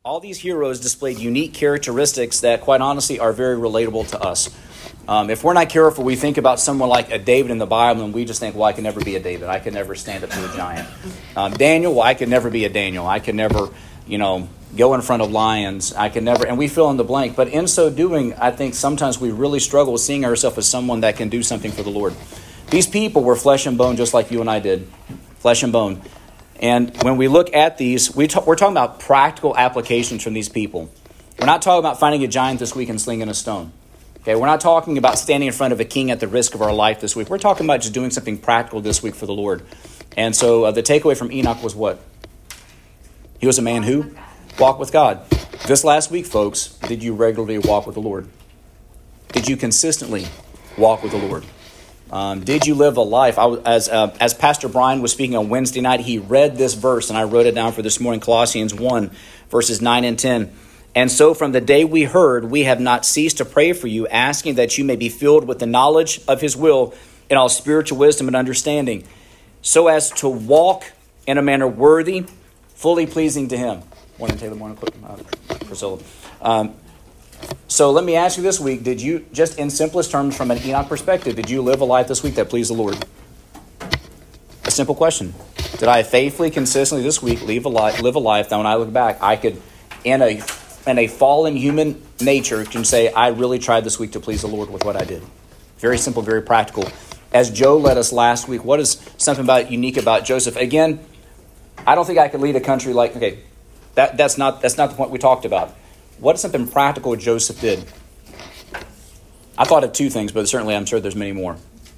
All these heroes displayed unique characteristics that, quite honestly, are very relatable to us. If we're not careful, we think about someone like a David in the Bible, and we just think, well, I can never be a David. I can never stand up to a giant. Daniel, well, I could never be a Daniel. I could never, go in front of lions. I can never, and we fill in the blank. But in so doing, I think sometimes we really struggle with seeing ourselves as someone that can do something for the Lord. These people were flesh and bone, just like you and I did. Flesh and bone. And when we look at these, we're talking about practical applications from these people. We're not talking about finding a giant this week and slinging a stone. Okay, we're not talking about standing in front of a king at the risk of our life this week. We're talking about just doing something practical this week for the Lord. And so the takeaway from Enoch was what? He was a man who walked with God. This last week, folks, did you regularly walk with the Lord? Did you consistently walk with the Lord? Did you live a life? As Pastor Brian was speaking on Wednesday night, he read this verse, and I wrote it down for this morning, Colossians 1, verses 9 and 10. And so from the day we heard, we have not ceased to pray for you, asking that you may be filled with the knowledge of his will in all spiritual wisdom and understanding, so as to walk in a manner worthy, fully pleasing to him. Morning, Taylor. Morning, Priscilla. So let me ask you this week, did you, just in simplest terms from an Enoch perspective, did you live a life this week that pleased the Lord? A simple question. Did I faithfully, consistently this week live a life that when I look back, I could, in a fallen human nature, can say, I really tried this week to please the Lord with what I did? Very simple, very practical. As Joe led us last week, what is something unique about Joseph? Again, I don't think I could lead a country like, okay, that's not the point we talked about. What is something practical Joseph did? I thought of two things, but certainly I'm sure there's many more.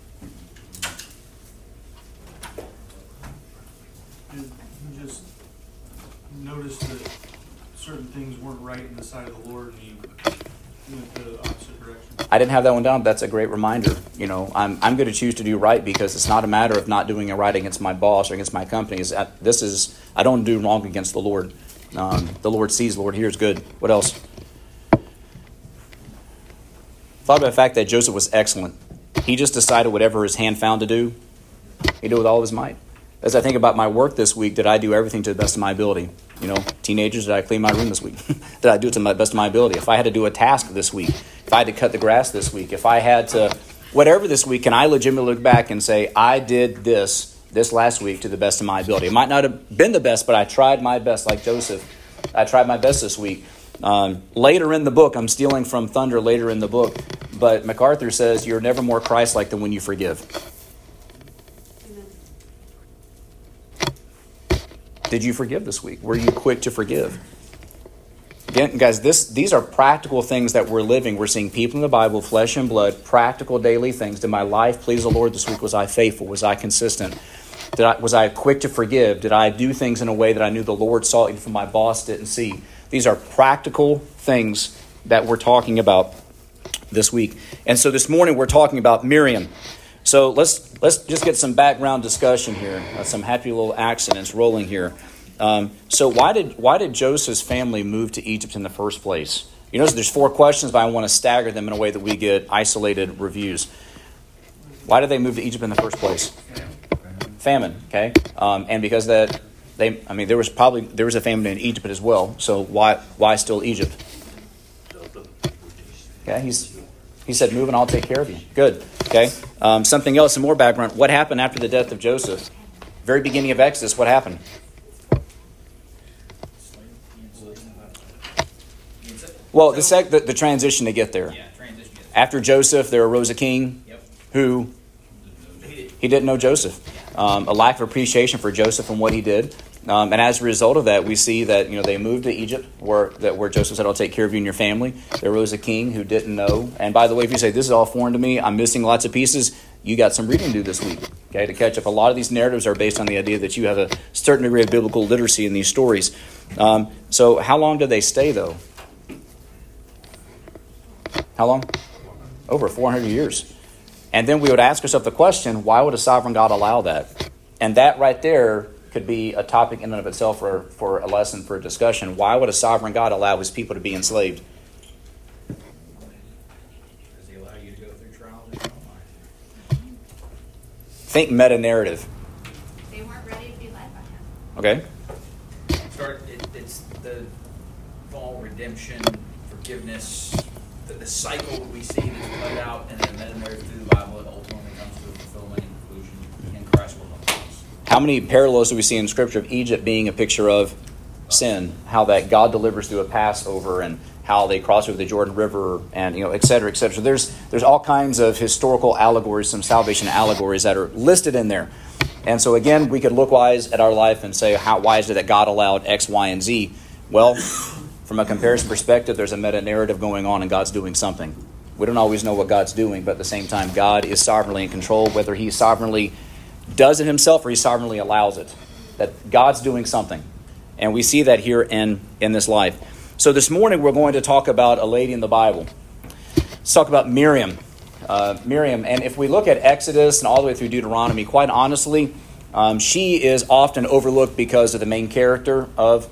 You just noticed that certain things weren't right in the sight of the Lord, and you went the opposite direction. I didn't have that one down. That's a great reminder. I'm going to choose to do right because it's not a matter of not doing it right against my boss or against my company. I don't do wrong against the Lord. The Lord sees, the Lord hears. Good. What else? Thought about the fact that Joseph was excellent. He just decided whatever his hand found to do, he did with all of his might. As I think about my work this week, did I do everything to the best of my ability? Teenagers, did I clean my room this week? Did I do it to the best of my ability? If I had to do a task this week, if I had to cut the grass this week, if I had to, whatever this week, can I legitimately look back and say, I did this last week to the best of my ability? It might not have been the best, but I tried my best, like Joseph. I tried my best this week. Later in the book, I'm stealing from Thunder later in the book, but MacArthur says, you're never more Christ-like than when you forgive. Did you forgive this week? Were you quick to forgive? Again, guys, these are practical things that we're living. We're seeing people in the Bible, flesh and blood, practical daily things. Did my life please the Lord this week? Was I faithful? Was I consistent? Was I quick to forgive? Did I do things in a way that I knew the Lord saw, even if my boss didn't see? These are practical things that we're talking about this week. And so this morning we're talking about Miriam. So let's just get some background discussion here, some happy little accidents rolling here. So why did Joseph's family move to Egypt in the first place? You notice there's 4 questions, but I want to stagger them in a way that we get isolated reviews. Why did they move to Egypt in the first place? Famine, okay? And because there was a famine in Egypt as well. So why still Egypt? Okay, he said, move and I'll take care of you. Good. Okay. Something else, some more background. What happened after the death of Joseph? Very beginning of Exodus, what happened? Well, the transition to get there. After Joseph, there arose a king who he didn't know Joseph. A lack of appreciation for Joseph and what he did. And as a result of that, we see that they moved to Egypt, where Joseph said, "I'll take care of you and your family." There arose a king who didn't know. And by the way, if you say this is all foreign to me, I'm missing lots of pieces, you got some reading to do this week, okay, to catch up. A lot of these narratives are based on the idea that you have a certain degree of biblical literacy in these stories. So how long did they stay, though? How long? Over 400 years. And then we would ask ourselves the question, why would a sovereign God allow that? And that right there could be a topic in and of itself for a lesson, for a discussion. Why would a sovereign God allow his people to be enslaved? Does he allow you to go through trials in your own life? Think meta-narrative. They weren't ready to be led by him. Okay. It's fall, redemption, forgiveness, the cycle that we see that's played out in the meta-narrative through the Bible, it ultimately comes to a fulfillment and conclusion in Christ's work on the cross. How many parallels do we see in Scripture of Egypt being a picture of sin? How that God delivers through a Passover, and how they cross over the Jordan River, and et cetera, et cetera. There's all kinds of historical allegories, some salvation allegories that are listed in there. And so again, we could look wise at our life and say, why is it that God allowed X, Y, and Z? Well, from a comparison perspective, there's a meta-narrative going on, and God's doing something. We don't always know what God's doing, but at the same time, God is sovereignly in control, whether he sovereignly does it himself or he sovereignly allows it. That God's doing something. And we see that here in this life. So this morning, we're going to talk about a lady in the Bible. Let's talk about Miriam. Miriam, and if we look at Exodus and all the way through Deuteronomy, quite honestly, she is often overlooked because of the main character of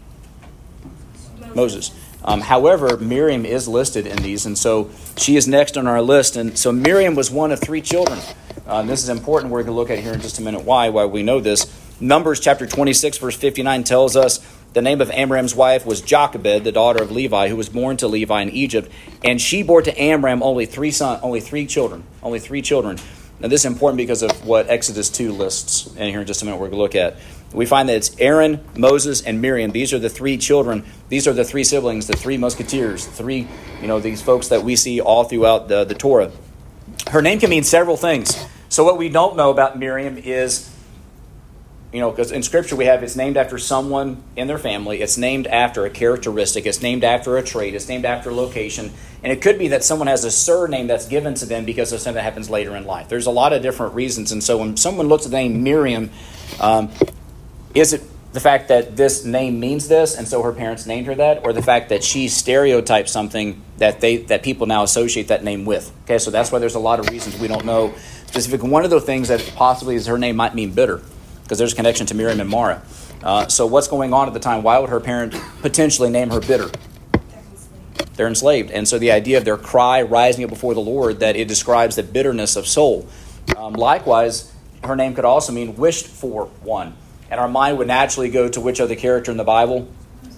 Moses. However, Miriam is listed in these, and so she is next on our list. And so Miriam was one of 3 children. This is important. We're going to look at here in just a minute why we know this. Numbers chapter 26, verse 59 tells us the name of Amram's wife was Jochebed, the daughter of Levi, who was born to Levi in Egypt. And she bore to Amram only 3 children. Now this is important because of what Exodus 2 lists. And here in just a minute we're going to look at. We find that it's Aaron, Moses, and Miriam. These are the 3 children. These are the 3 siblings, the 3 musketeers, 3, these folks that we see all throughout the Torah. Her name can mean several things. So what we don't know about Miriam is, because in Scripture we have it's named after someone in their family. It's named after a characteristic. It's named after a trait. It's named after a location. And it could be that someone has a surname that's given to them because of something that happens later in life. There's a lot of different reasons. And so when someone looks at the name Miriam, is it the fact that this name means this, and so her parents named her that, or the fact that she stereotyped something that people now associate that name with? Okay, so that's why there's a lot of reasons we don't know specifically. One of the things that possibly is her name might mean bitter, because there's a connection to Miriam and Mara. So what's going on at the time? Why would her parent potentially name her bitter? They're enslaved. And so the idea of their cry rising up before the Lord, that it describes the bitterness of soul. Likewise, her name could also mean wished for one. And our mind would naturally go to which other character in the Bible?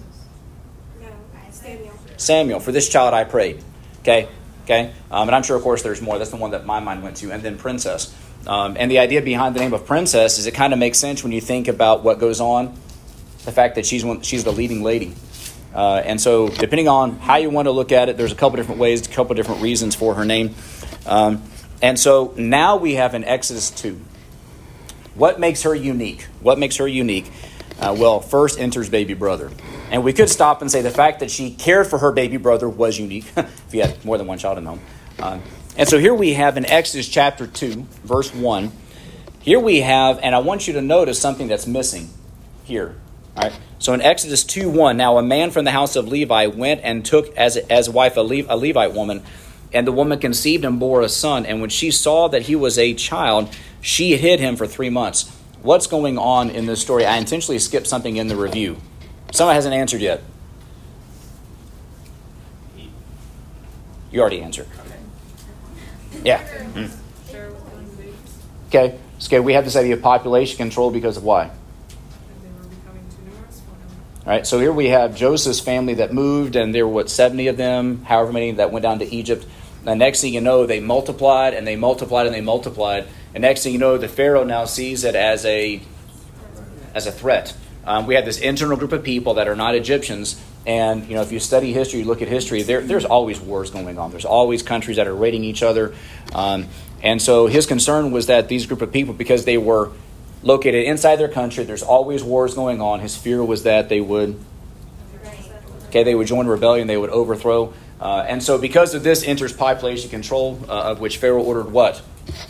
Samuel. For this child I prayed. Okay. And I'm sure, of course, there's more. That's the one that my mind went to. And then princess. And the idea behind the name of princess is it kind of makes sense when you think about what goes on. The fact that she's the leading lady. And so depending on how you want to look at it, there's a couple different ways, a couple different reasons for her name. And so now we have in Exodus 2. What makes her unique? Well, first enters baby brother. And we could stop and say the fact that she cared for her baby brother was unique, if you had more than one child in the home. And so here we have in Exodus chapter 2, verse 1, here we have, and I want you to notice something that's missing here. All right. So in Exodus 2:1, now a man from the house of Levi went and took as wife a Levite woman, and the woman conceived and bore a son. And when she saw that he was a child, she hid him for 3 months. What's going on in this story? I intentionally skipped something in the review. Someone hasn't answered yet. You already answered. Yeah. Okay. So we have this idea of population control because of why? All right. So here we have Joseph's family that moved, and there were 70 of them, however many that went down to Egypt. The next thing you know, they multiplied and they multiplied and they multiplied. And next thing you know, the Pharaoh now sees it as a threat. We have this internal group of people that are not Egyptians. And, if you study history, you look at history, there's always wars going on. There's always countries that are raiding each other. And so his concern was that these group of people, because they were located inside their country, there's always wars going on. His fear was that they would join rebellion, they would overthrow. And so because of this enters population control, of which Pharaoh ordered what?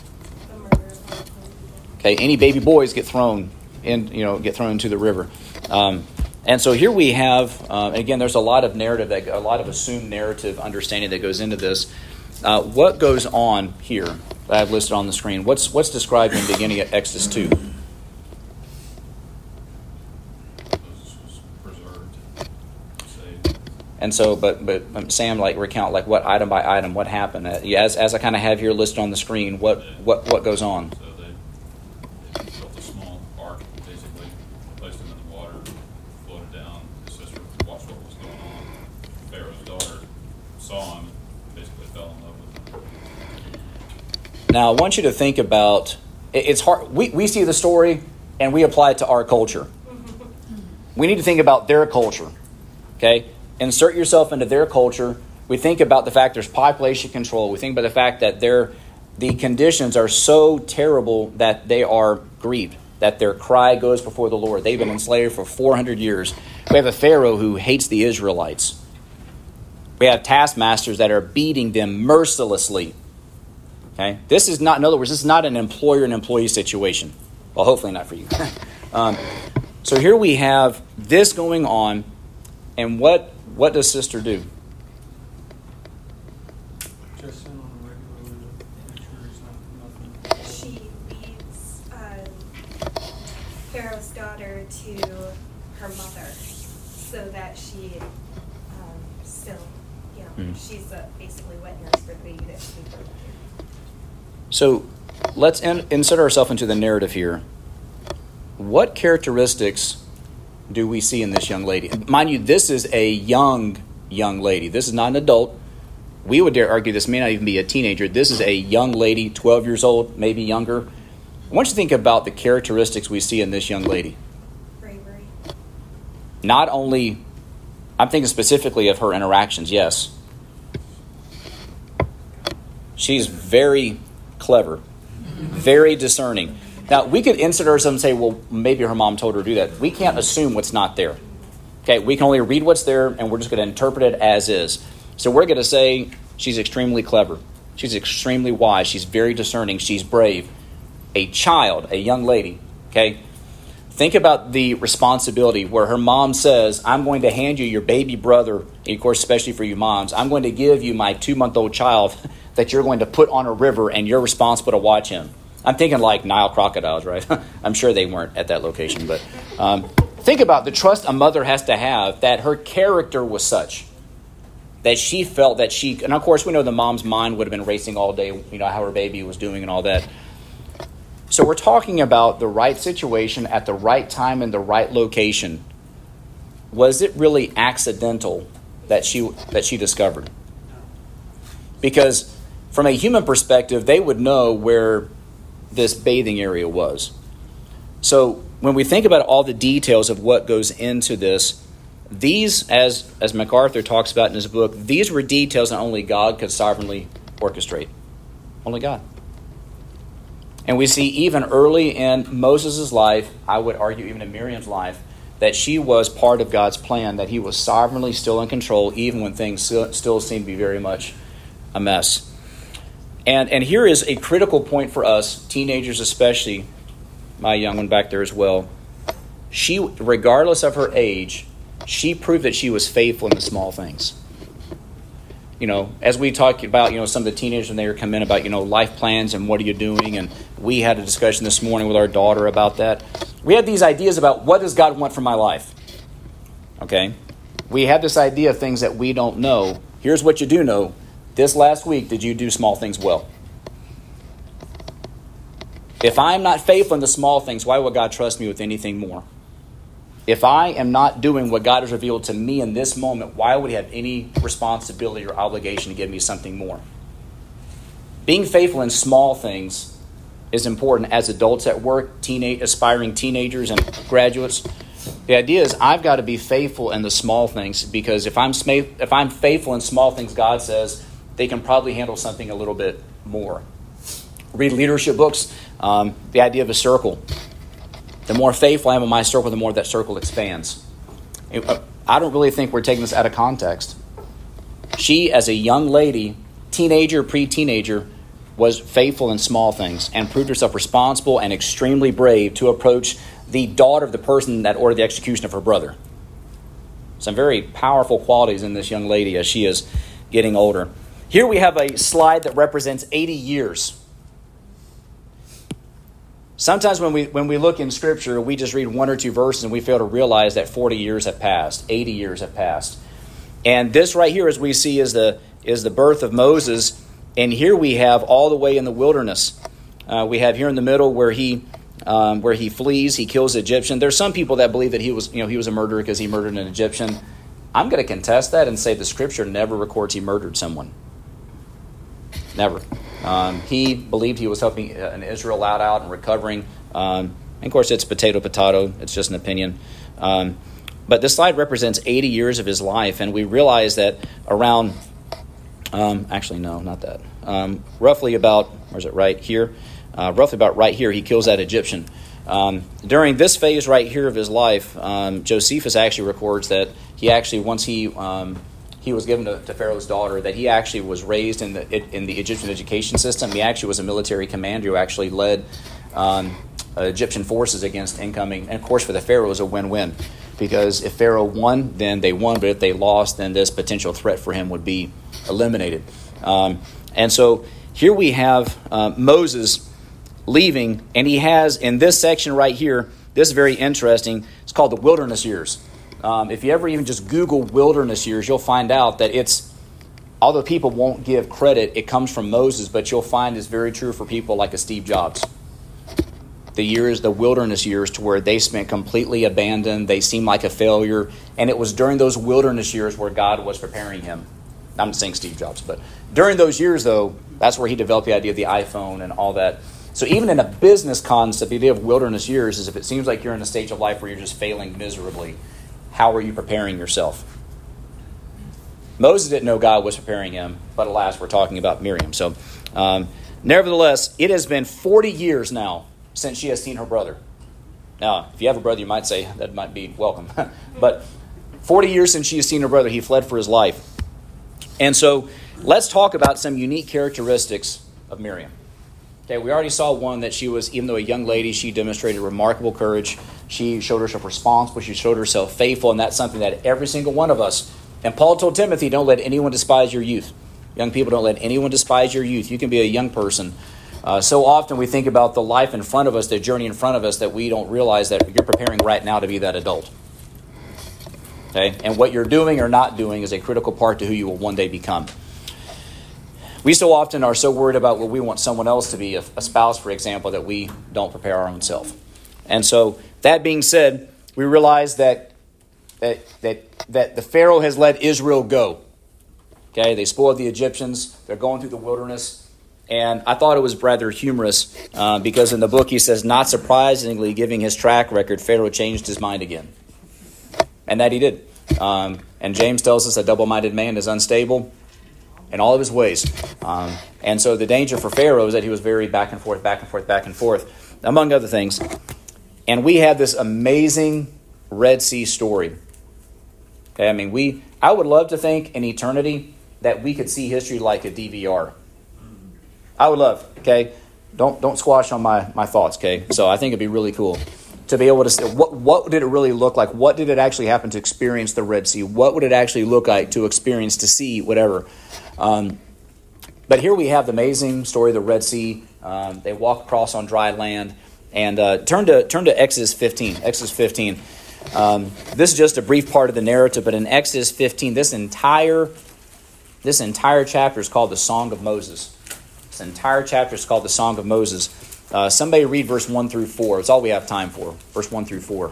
Okay, any baby boys get thrown into the river. And so here we have, again, there's a lot of narrative, a lot of assumed narrative understanding that goes into this. What goes on here that I've listed on the screen? What's described in the beginning of Exodus 2? And so, but Sam, recount what item by item, what happened. As I kind of have here listed on the screen, what goes on. So they built a small ark, basically, placed them in the water, floated down. The sister watched what was going on. saw him and basically fell in love with him. Now, I want you to think about, it's hard, we see the story and we apply it to our culture. We need to think about their culture, okay? Insert yourself into their culture. We think about the fact there's population control. We think about the fact that the conditions are so terrible that they are grieved, that their cry goes before the Lord. They've been enslaved for 400 years. We have a Pharaoh who hates the Israelites. We have taskmasters that are beating them mercilessly. Okay? This is not, in other words, this is not an employer and employee situation. Well, hopefully not for you. So here we have this going on, and what does sister do? Just in on a regular, make sure he's not nothing. She leads Pharaoh's daughter to her mother so that she still, she's basically wet nurse for the baby that she gave birth to. So let's insert ourselves into the narrative here. What characteristics do we see in this young lady? Mind you, this is a young lady. This is not an adult. We would dare argue this may not even be a teenager. This is a young lady, 12 years old, maybe younger. I want you to think about the characteristics we see in this young lady. Bravery. Not only, I'm thinking specifically of her interactions, yes. She's very clever, very discerning. Now, we could insert ourselves and say, well, maybe her mom told her to do that. We can't assume what's not there. Okay, we can only read what's there, and we're just going to interpret it as is. So we're going to say she's extremely clever. She's extremely wise. She's very discerning. She's brave. A child, a young lady, okay? Think about the responsibility where her mom says, I'm going to hand you your baby brother, and of course, especially for you moms, I'm going to give you my 2-month-old child that you're going to put on a river, and you're responsible to watch him. I'm thinking like Nile crocodiles, right? I'm sure they weren't at that location. But think about the trust a mother has to have that her character was such that she felt that she... And of course, we know the mom's mind would have been racing all day, how her baby was doing and all that. So we're talking about the right situation at the right time in the right location. Was it really accidental that she discovered? Because from a human perspective, they would know where this bathing area was. So when we think about all the details of what goes into this, these, as MacArthur talks about in his book, these were details that only God could sovereignly orchestrate. Only God. And we see even early in Moses' life, I would argue even in Miriam's life, that she was part of God's plan, that he was sovereignly still in control, even when things still seem to be very much a mess. And here is a critical point for us, teenagers especially, my young one back there as well. She, regardless of her age, she proved that she was faithful in the small things. As we talked about, some of the teenagers when they were coming in about, life plans and what are you doing? And we had a discussion this morning with our daughter about that. We had these ideas about what does God want from my life? Okay? We have this idea of things that we don't know. Here's what you do know. This last week, did you do small things well? If I'm not faithful in the small things, why would God trust me with anything more? If I am not doing what God has revealed to me in this moment, why would he have any responsibility or obligation to give me something more? Being faithful in small things is important as adults at work, aspiring teenagers and graduates. The idea is I've got to be faithful in the small things, because if I'm faithful in small things, God says they can probably handle something a little bit more. Read leadership books. The idea of a circle. The more faithful I am in my circle, the more that circle expands. I don't really think we're taking this out of context. She, as a young lady, teenager, pre-teenager, was faithful in small things and proved herself responsible and extremely brave to approach the daughter of the person that ordered the execution of her brother. Some very powerful qualities in this young lady as she is getting older. Here we have a slide that represents 80 years. Sometimes when we look in Scripture, we just read 1 or 2 verses and we fail to realize that 40 years have passed, 80 years have passed. And this right here, as we see, is the birth of Moses. And here we have all the way in the wilderness. We have here in the middle where he flees, he kills the Egyptian. There's some people that believe that he was a murderer because he murdered an Egyptian. I'm going to contest that and say the Scripture never records he murdered someone. Never. He believed he was helping an Israelite out and recovering. And of course, it's potato. It's just an opinion. But this slide represents 80 years of his life, and we realize that around, actually, no, not that. Roughly about, where's it, right here? Roughly about right here, he kills that Egyptian. During this phase right here of his life, Josephus actually records that he actually, once he was given to Pharaoh's daughter, that he actually was raised in the Egyptian education system. He actually was a military commander who actually led Egyptian forces against incoming. And of course, for the Pharaoh, it was a win-win. Because if Pharaoh won, then they won. But if they lost, then this potential threat for him would be eliminated. And so here we have Moses leaving. And he has, in this section right here, this is very interesting. It's called the wilderness years. If you ever even just Google wilderness years, you'll find out that it's, although people won't give credit, it comes from Moses. But you'll find it's very true for people like a Steve Jobs. The wilderness years, to where they spent completely abandoned. They seemed like a failure. And it was during those wilderness years where God was preparing him. I'm not saying Steve Jobs, but during those years, though, that's where he developed the idea of the iPhone and all that. So even in a business concept, the idea of wilderness years is if it seems like you're in a stage of life where you're just failing miserably, how are you preparing yourself? Moses didn't know God was preparing him, but alas, we're talking about Miriam. So nevertheless, it has been 40 years now since she has seen her brother. Now, if you have a brother, you might say that might be welcome. But 40 years since she has seen her brother, he fled for his life. And so let's talk about some unique characteristics of Miriam. Okay, we already saw one, that she was, even though a young lady, she demonstrated remarkable courage. She showed herself responsible. She showed herself faithful. And that's something that every single one of us, and Paul told Timothy, don't let anyone despise your youth. Young people, don't let anyone despise your youth. You can be a young person. So often we think about the life in front of us, the journey in front of us, that we don't realize that you're preparing right now to be that adult. Okay? And what you're doing or not doing is a critical part to who you will one day become. We so often are so worried about what we want someone else to be, a spouse, for example, that we don't prepare our own self. And so, that being said, we realize that the Pharaoh has let Israel go. Okay, they spoiled the Egyptians. They're going through the wilderness. And I thought it was rather humorous because in the book he says, not surprisingly, giving his track record, Pharaoh changed his mind again. And that he did. And James tells us a double-minded man is unstable in all of his ways. And so the danger for Pharaoh is that he was very back and forth, among other things. And we have this amazing Red Sea story. Okay, I mean, I would love to think in eternity that we could see history like a DVR. I would love, okay? Don't squash on my thoughts, okay? So I think it'd be really cool to be able to see what did it really look like? What did it actually happen to experience the Red Sea? What would it actually look like to experience, to see, whatever? But here we have the amazing story of the Red Sea. They walk across on dry land. And turn to Exodus 15. Exodus 15. This is just a brief part of the narrative, but in Exodus 15, this entire chapter is called the Song of Moses. This entire chapter is called the Song of Moses. Somebody read verse 1 through 4. It's all we have time for. Verse 1 through 4.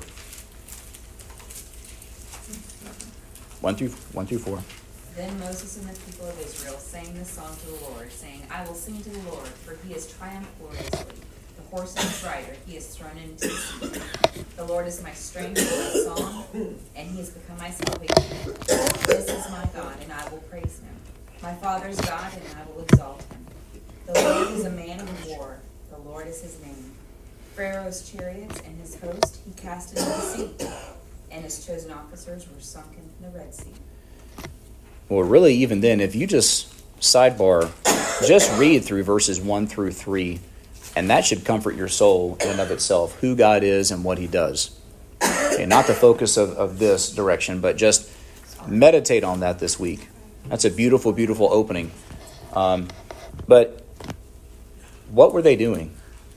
1 through 4. Then Moses and the people of Israel sang this song to the Lord, saying, I will sing to the Lord, for he has triumphed gloriously. The horse and its rider he has thrown into the sea. The Lord is my strength and my song, and he has become my salvation. This is my God, and I will praise him. My father's God, and I will exalt him. The Lord is a man of war. The Lord is his name. Pharaoh's chariots and his host he cast into the sea, and his chosen officers were sunk in the Red Sea. Well, really, even then, if you just sidebar, just read through verses 1 through 3, and that should comfort your soul in and of itself, who God is and what he does. Okay, not the focus of this direction, but just meditate on that this week. That's a beautiful, beautiful opening. But what were they doing?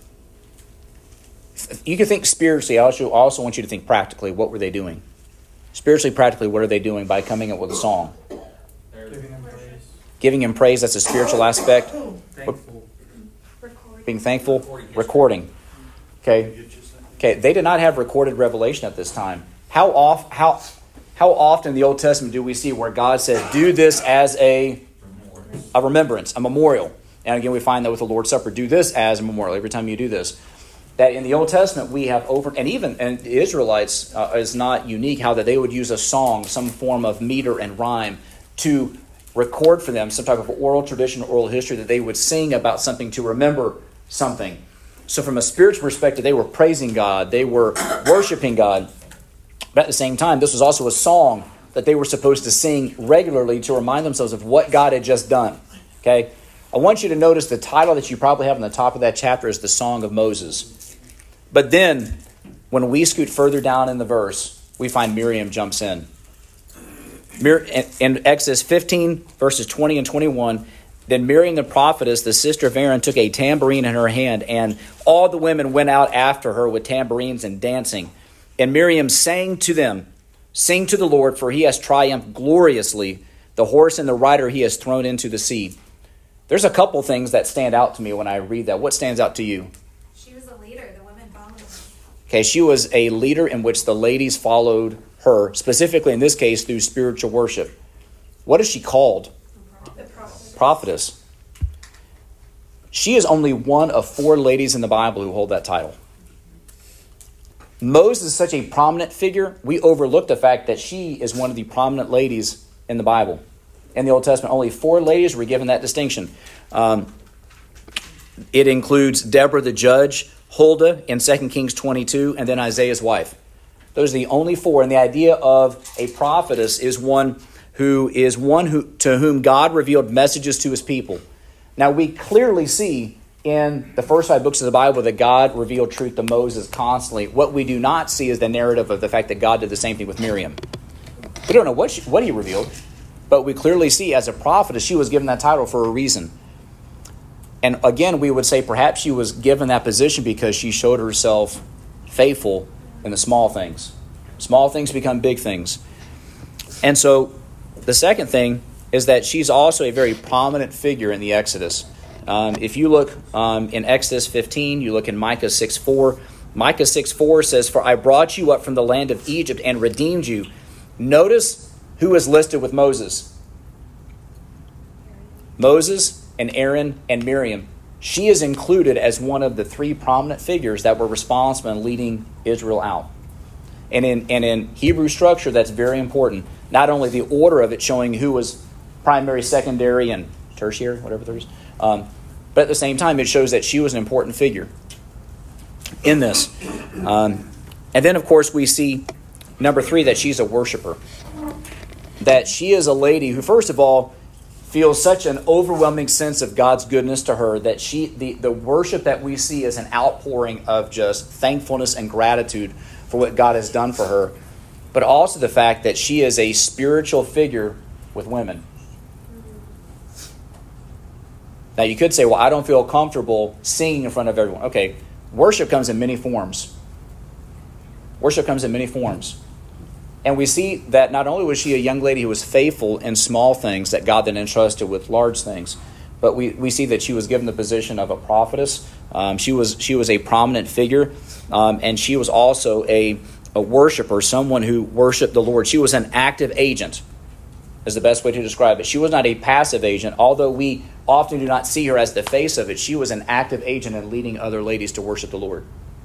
You can think spiritually. I also want you to think practically. What were they doing? Spiritually, practically, what are they doing by coming up with a song? Giving him praise. Giving him praise, that's a spiritual aspect. Thankful. Being thankful. Recording. Okay, they did not have recorded revelation at this time. How How often in the Old Testament do we see where God says, do this as a remembrance, a memorial? And again, we find that with the Lord's Supper, do this as a memorial every time you do this. That in the Old Testament we have and the Israelites is not unique how that they would use a song, some form of meter and rhyme to record for them some type of oral tradition or oral history that they would sing about something to remember something. So from a spiritual perspective, they were praising God, they were worshiping God. But at the same time, this was also a song that they were supposed to sing regularly to remind themselves of what God had just done. Okay? I want you to notice the title that you probably have on the top of that chapter is the Song of Moses. But then, when we scoot further down in the verse, we find Miriam jumps in. In Exodus 15, verses 20 and 21, then Miriam the prophetess, the sister of Aaron, took a tambourine in her hand, and all the women went out after her with tambourines and dancing. And Miriam sang to them, "Sing to the Lord, for he has triumphed gloriously. The horse and the rider he has thrown into the sea." There's a couple things that stand out to me when I read that. What stands out to you? She was a leader. The women followed her. Okay, she was a leader in which the ladies followed her, specifically in this case through spiritual worship. What is she called? The prophet. Prophetess. She is only one of 4 ladies in the Bible who hold that title. Moses is such a prominent figure, we overlook the fact that she is one of the prominent ladies in the Bible. In the Old Testament, only 4 ladies were given that distinction. It includes Deborah the judge, Huldah in 2 Kings 22, and then Isaiah's wife. Those are the only 4. And the idea of a prophetess is one who to whom God revealed messages to his people. Now we clearly see in the first 5 books of the Bible that God revealed truth to Moses constantly. What we do not see is the narrative of the fact that God did the same thing with Miriam. We don't know what he revealed, but we clearly see as a prophetess, she was given that title for a reason. And again, we would say perhaps she was given that position because she showed herself faithful in the small things. Small things become big things. And so the second thing is that she's also a very prominent figure in the Exodus. If you look in Exodus 15, you look in Micah 6:4. Micah 6:4 says, "For I brought you up from the land of Egypt and redeemed you." Notice who is listed with Moses. Moses and Aaron and Miriam. She is included as one of the 3 prominent figures that were responsible in leading Israel out. And in Hebrew structure, that's very important. Not only the order of it showing who was primary, secondary, and tertiary, whatever there is, but at the same time, it shows that she was an important figure in this. And then, of course, we see, number 3, that she's a worshiper. That she is a lady who, first of all, feels such an overwhelming sense of God's goodness to her that the worship that we see is an outpouring of just thankfulness and gratitude for what God has done for her. But also the fact that she is a spiritual figure with women. Now you could say, well, I don't feel comfortable singing in front of everyone. Okay, worship comes in many forms. Worship comes in many forms. And we see that not only was she a young lady who was faithful in small things that God then entrusted with large things, but we see that she was given the position of a prophetess. She was a prominent figure, and she was also a worshiper, someone who worshiped the Lord. She was an active agent, is the best way to describe it. She was not a passive agent, although we often do not see her as the face of it. She was an active agent in leading other ladies to worship the Lord.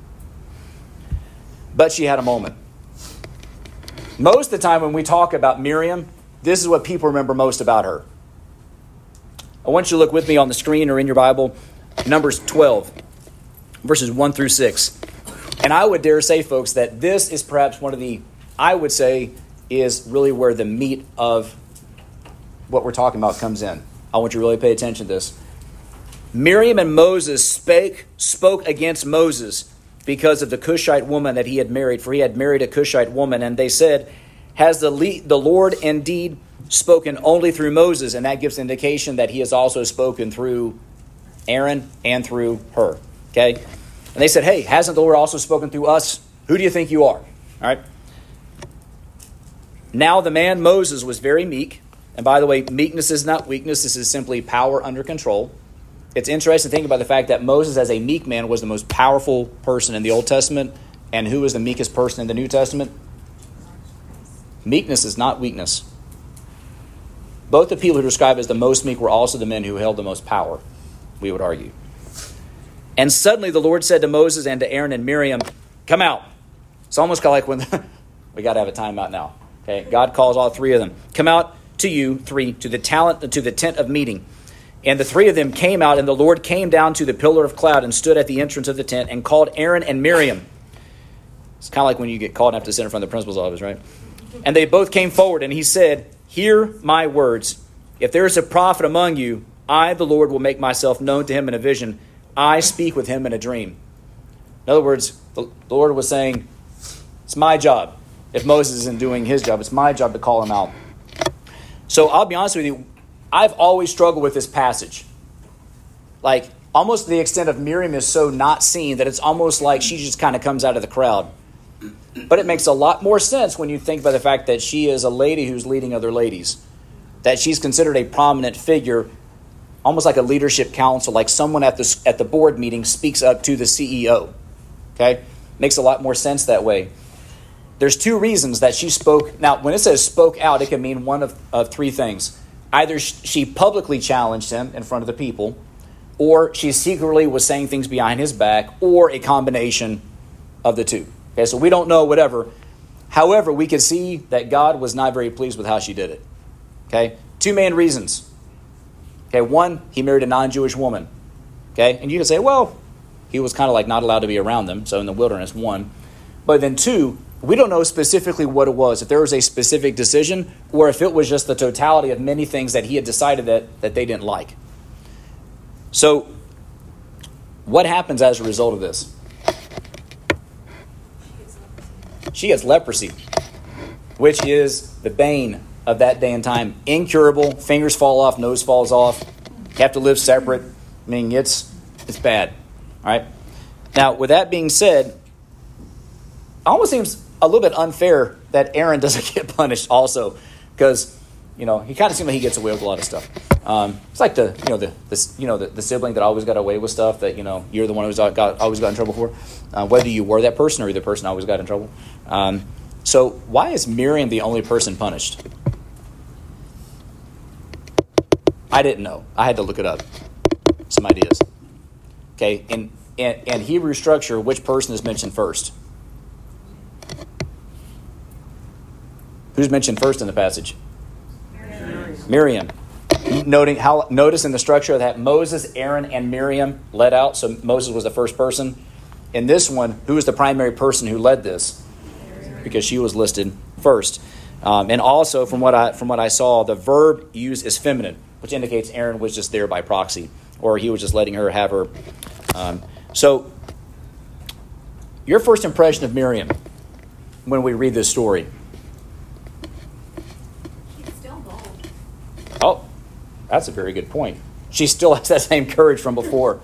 But she had a moment. Most of the time when we talk about Miriam, this is what people remember most about her. I want you to look with me on the screen or in your Bible, Numbers 12, verses 1 through 6. And I would dare say, folks, that this is perhaps one of the, I would say, is really where the meat of what we're talking about comes in. I want you to really pay attention to this. Miriam and Moses spoke against Moses because of the Cushite woman that he had married, for he had married a Cushite woman. And they said, has the Lord indeed spoken only through Moses? And that gives indication that he has also spoken through Aaron and through her. Okay? And they said, hey, hasn't the Lord also spoken through us? Who do you think you are? All right. Now the man Moses was very meek. And by the way, meekness is not weakness. This is simply power under control. It's interesting to think about the fact that Moses as a meek man was the most powerful person in the Old Testament. And who was the meekest person in the New Testament? Meekness is not weakness. Both the people who describe as the most meek were also the men who held the most power, we would argue. And suddenly the Lord said to Moses and to Aaron and Miriam, come out. It's almost kind of like when we got to have a timeout now. Okay, God calls all three of them. Come out to you three to the tent of meeting. And the three of them came out, and the Lord came down to the pillar of cloud and stood at the entrance of the tent and called Aaron and Miriam. It's kind of like when you get called and have to sit in front of the principal's office, right? And they both came forward, and he said, hear my words. If there is a prophet among you, I, the Lord, will make myself known to him in a vision. I speak with him in a dream. In other words, the Lord was saying, it's my job. If Moses isn't doing his job, it's my job to call him out. So I'll be honest with you, I've always struggled with this passage. Like, almost to the extent of Miriam is so not seen that it's almost like she just kind of comes out of the crowd. But it makes a lot more sense when you think about the fact that she is a lady who's leading other ladies. That she's considered a prominent figure, almost like a leadership council, like someone at the board meeting speaks up to the CEO. Okay? Makes a lot more sense that way. There's two reasons that she spoke. Now, when it says spoke out, it can mean one of three things. Either she publicly challenged him in front of the people, or she secretly was saying things behind his back, or a combination of the two. Okay, so we don't know whatever. However, we can see that God was not very pleased with how she did it. Okay, two main reasons. Okay, one, he married a non-Jewish woman. Okay, and you can say, well, he was kind of like not allowed to be around them, so in the wilderness, one. But then two, we don't know specifically what it was, if there was a specific decision, or if it was just the totality of many things that he had decided that they didn't like. So, what happens as a result of this? She gets leprosy, which is the bane of that day and time. Incurable, fingers fall off, nose falls off, you have to live separate. I mean, it's bad. All right. Now, with that being said, it almost seems a little bit unfair that Aaron doesn't get punished also, because he kind of seems like he gets away with a lot of stuff. It's like the sibling that always got away with stuff that you're the one who's always got in trouble for, whether you were that person or you're the person always got in trouble. So why is Miriam the only person punished? I didn't know. I had to look it up. Some ideas. Okay, in Hebrew structure, which person is mentioned first? Who's mentioned first in the passage? Miriam. Notice in the structure that Moses, Aaron, and Miriam led out. So Moses was the first person. In this one, who was the primary person who led this? Because she was listed first. And also, from what I saw, the verb used is feminine, which indicates Aaron was just there by proxy, or he was just letting her have her. So, your first impression of Miriam when we read this story? She's still bold. Oh, that's a very good point. She still has that same courage from before.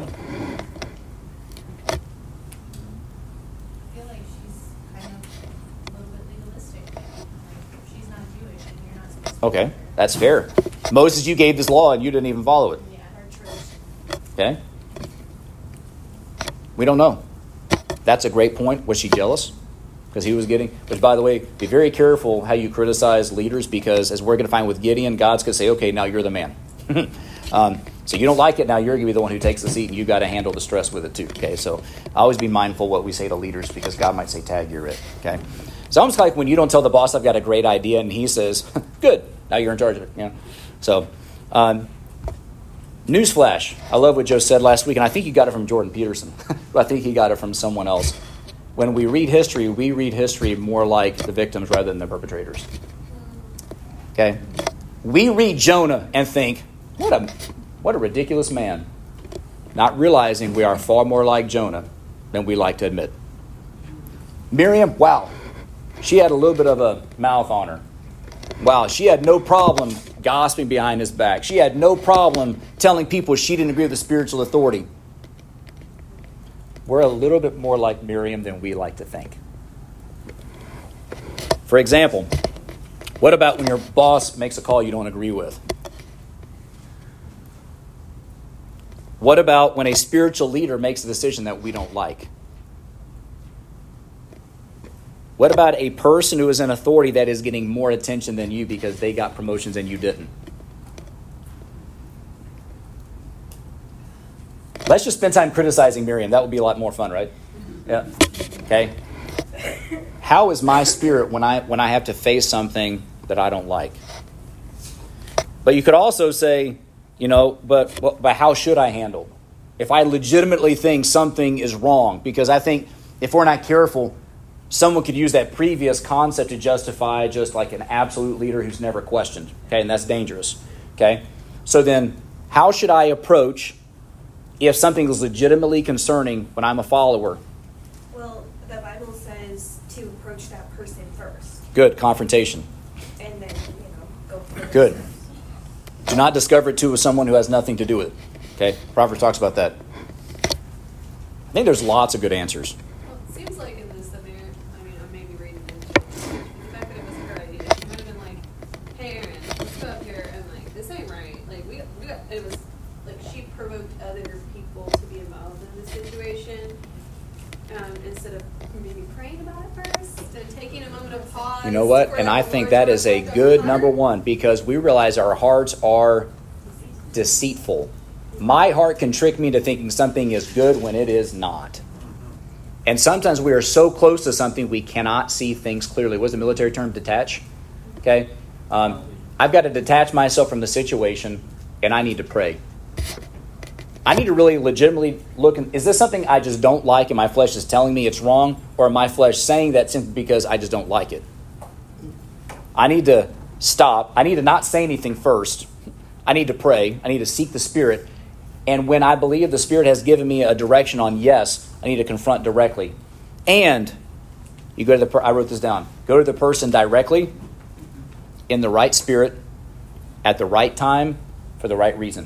I feel like she's kind of a little bit legalistic. Like, she's not Jewish and you're not supposed to. Okay, that's fair. Moses, you gave this law and you didn't even follow it. Yeah, our tradition. Okay? We don't know. That's a great point. Was she jealous? Because he was getting... Which, by the way, be very careful how you criticize leaders, because as we're going to find with Gideon, God's going to say, okay, now you're the man. So you don't like it, now you're going to be the one who takes the seat, and you got to handle the stress with it too. Okay, so always be mindful what we say to leaders, because God might say, tag, you're it. Okay? It's almost like when you don't tell the boss, I've got a great idea, and he says, good, now you're in charge of it. So, newsflash. I love what Joe said last week, and I think he got it from Jordan Peterson. But I think he got it from someone else. When we read history more like the victims rather than the perpetrators. Okay? We read Jonah and think, what a ridiculous man. Not realizing we are far more like Jonah than we like to admit. Miriam, wow. She had a little bit of a mouth on her. Wow, she had no problem gossiping behind his back. She had no problem telling people she didn't agree with the spiritual authority. We're a little bit more like Miriam than we like to think. For example, what about when your boss makes a call you don't agree with? What about when a spiritual leader makes a decision that we don't like? What about a person who is in authority that is getting more attention than you because they got promotions and you didn't? Let's just spend time criticizing Miriam. That would be a lot more fun, right? Yeah. Okay. How is my spirit when I have to face something that I don't like? But you could also say, but how should I handle? If I legitimately think something is wrong, because I think if we're not careful, someone could use that previous concept to justify just like an absolute leader who's never questioned. Okay, and that's dangerous. Okay, so then how should I approach if something is legitimately concerning when I'm a follower? Well, the Bible says to approach that person first. Good, confrontation. And then, go for it. Good. Do not discover it too with someone who has nothing to do with it. Okay, Proverbs talks about that. I think there's lots of good answers. Well, it seems like in this that I may be reading into it. The fact that it was her idea, she might have been like, "Hey, Aaron, let's go up here," and like, "This ain't right." Like we got it was like she provoked other people to be involved in the situation instead of maybe praying about it first and taking a moment of pause. You know what? And I think that is a good number one, because we realize our hearts are deceitful. My heart can trick me into thinking something is good when it is not. And sometimes we are so close to something we cannot see things clearly. What's the military term? Detach? Okay? I've got to detach myself from the situation, and I need to pray. I need to really legitimately look, is this something I just don't like and my flesh is telling me it's wrong? Or my flesh saying that simply because I just don't like it? I need to stop. I need to not say anything first. I need to pray. I need to seek the Spirit. And when I believe the Spirit has given me a direction on yes, I need to confront directly. And you go to I wrote this down. Go to the person directly, in the right spirit, at the right time, for the right reason.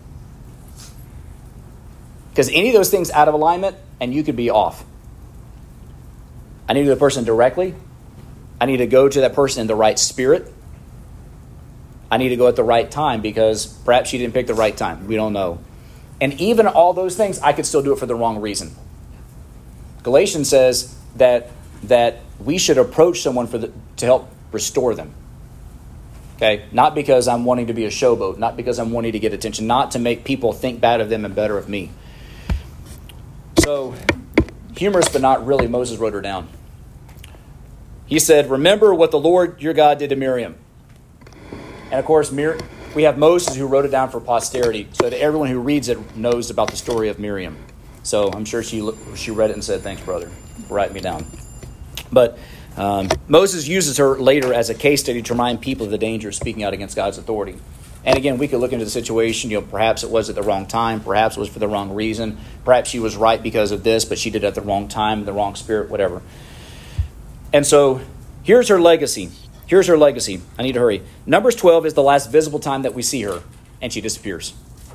Because any of those things out of alignment, and you could be off. I need to go to the person directly. I need to go to that person in the right spirit. I need to go at the right time, because perhaps she didn't pick the right time. We don't know. And even all those things, I could still do it for the wrong reason. Galatians says that we should approach someone to help restore them. Okay? Not because I'm wanting to be a showboat, not because I'm wanting to get attention, not to make people think bad of them and better of me. So, humorous but not really, Moses wrote her down. He said, "Remember what the Lord your God did to Miriam." And of course, we have Moses who wrote it down for posterity, so that everyone who reads it knows about the story of Miriam. So I'm sure she read it and said, "Thanks, brother, for writing me down." But Moses uses her later as a case study to remind people of the danger of speaking out against God's authority. And again, we could look into the situation. Perhaps it was at the wrong time. Perhaps it was for the wrong reason. Perhaps she was right because of this, but she did it at the wrong time, the wrong spirit, whatever. And so here's her legacy. Here's her legacy. I need to hurry. Numbers 12 is the last visible time that we see her, and she disappears.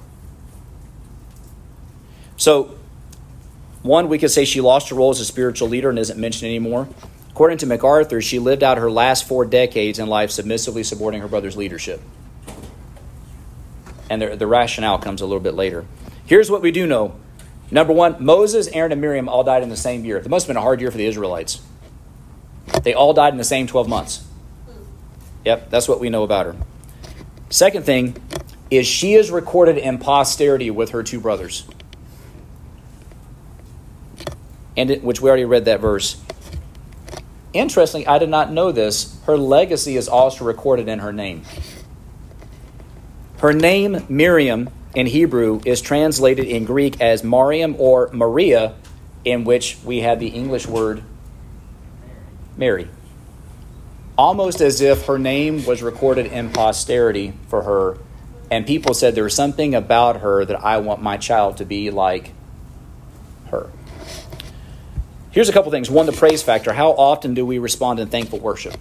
So, one, we could say she lost her role as a spiritual leader and isn't mentioned anymore. According to MacArthur, she lived out her last 4 decades in life submissively supporting her brother's leadership. And the rationale comes a little bit later. Here's what we do know. Number one, Moses, Aaron, and Miriam all died in the same year. It must have been a hard year for the Israelites. They all died in the same 12 months. Yep, that's what we know about her. Second thing is she is recorded in posterity with her 2 brothers. Which we already read that verse. Interestingly, I did not know this. Her legacy is also recorded in her name. Her name, Miriam, in Hebrew, is translated in Greek as Mariam or Maria, in which we have the English word Mary. Almost as if her name was recorded in posterity for her, and people said there's something about her that I want my child to be like her. Here's a couple things. One, the praise factor. How often do we respond in thankful worship?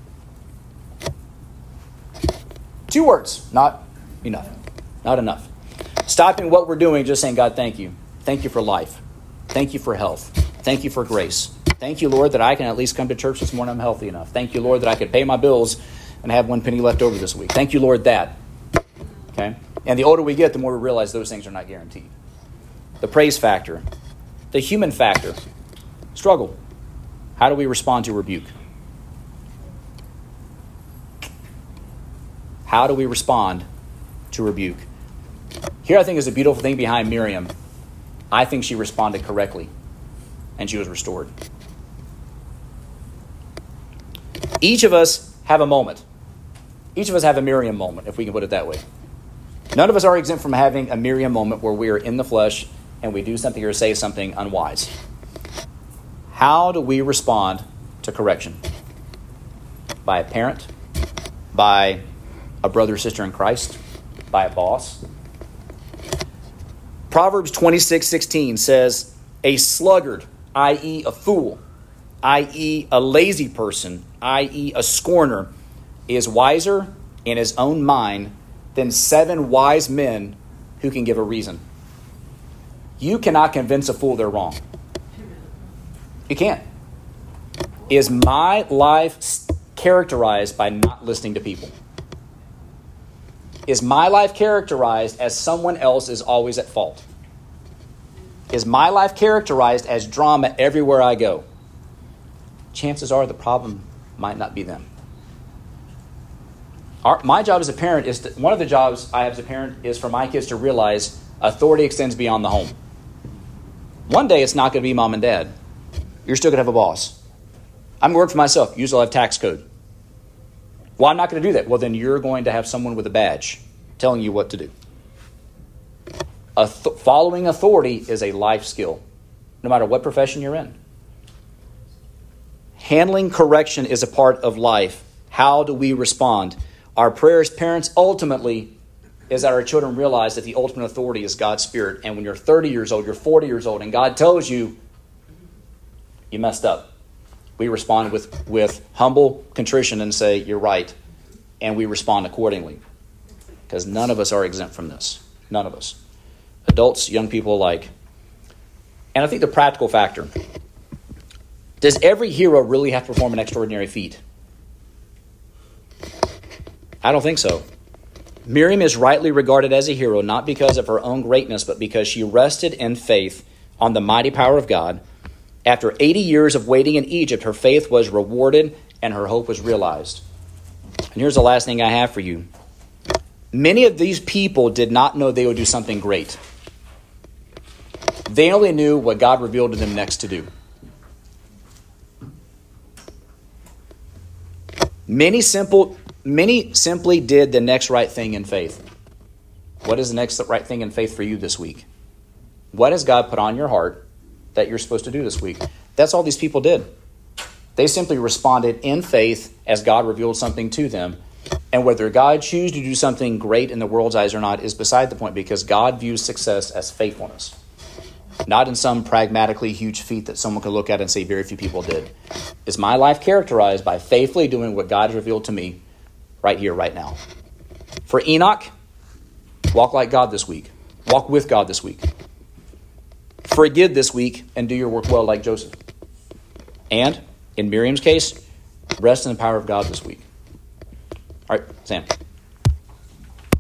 2 words, not enough. Not enough. Stopping what we're doing, just saying, "God, thank you. Thank you for life. Thank you for health. Thank you for grace. Thank you, Lord, that I can at least come to church this morning. I'm healthy enough. Thank you, Lord, that I could pay my bills and have 1 penny left over this week. Thank you, Lord, that." Okay? And the older we get, the more we realize those things are not guaranteed. The praise factor. The human factor. Struggle. How do we respond to rebuke? How do we respond to rebuke? Here I think is a beautiful thing behind Miriam. I think she responded correctly, and she was restored. Each of us have a moment. Each of us have a Miriam moment, if we can put it that way. None of us are exempt from having a Miriam moment where we are in the flesh and we do something or say something unwise. How do we respond to correction? By a parent? By a brother or sister in Christ? By a boss? Proverbs 26:16 says, a sluggard, i.e. a fool, i.e. a lazy person, i.e. a scorner, is wiser in his own mind than 7 wise men who can give a reason. You cannot convince a fool they're wrong. You can't. Is my life characterized by not listening to people? Is my life characterized as someone else is always at fault? Is my life characterized as drama everywhere I go? Chances are the problem might not be them. My job as a parent one of the jobs I have as a parent is for my kids to realize authority extends beyond the home. One day it's not going to be mom and dad. You're still going to have a boss. I'm going to work for myself. Usually I'll have tax code. Well, I'm not going to do that. Well, then you're going to have someone with a badge telling you what to do. Following authority is a life skill, no matter what profession you're in. Handling correction is a part of life. How do we respond? Our prayer as parents ultimately is that our children realize that the ultimate authority is God's Spirit. And when you're 30 years old, you're 40 years old, and God tells you, you messed up. We respond with humble contrition and say, you're right. And we respond accordingly. Because none of us are exempt from this. None of us. Adults, young people alike. And I think the practical factor. Does every hero really have to perform an extraordinary feat? I don't think so. Miriam is rightly regarded as a hero, not because of her own greatness, but because she rested in faith on the mighty power of God. After 80 years of waiting in Egypt, her faith was rewarded and her hope was realized. And here's the last thing I have for you. Many of these people did not know they would do something great. They only knew what God revealed to them next to do. Many simply did the next right thing in faith. What is the next right thing in faith for you this week? What has God put on your heart that you're supposed to do this week? That's all these people did. They simply responded in faith as God revealed something to them. And whether God chooses to do something great in the world's eyes or not is beside the point, because God views success as faithfulness, not in some pragmatically huge feat that someone could look at and say very few people did. Is my life characterized by faithfully doing what God has revealed to me right here, right now? For Enoch, walk like God this week. Walk with God this week. Forgive this week and do your work well like Joseph. And, in Miriam's case, rest in the power of God this week. All right, Sam.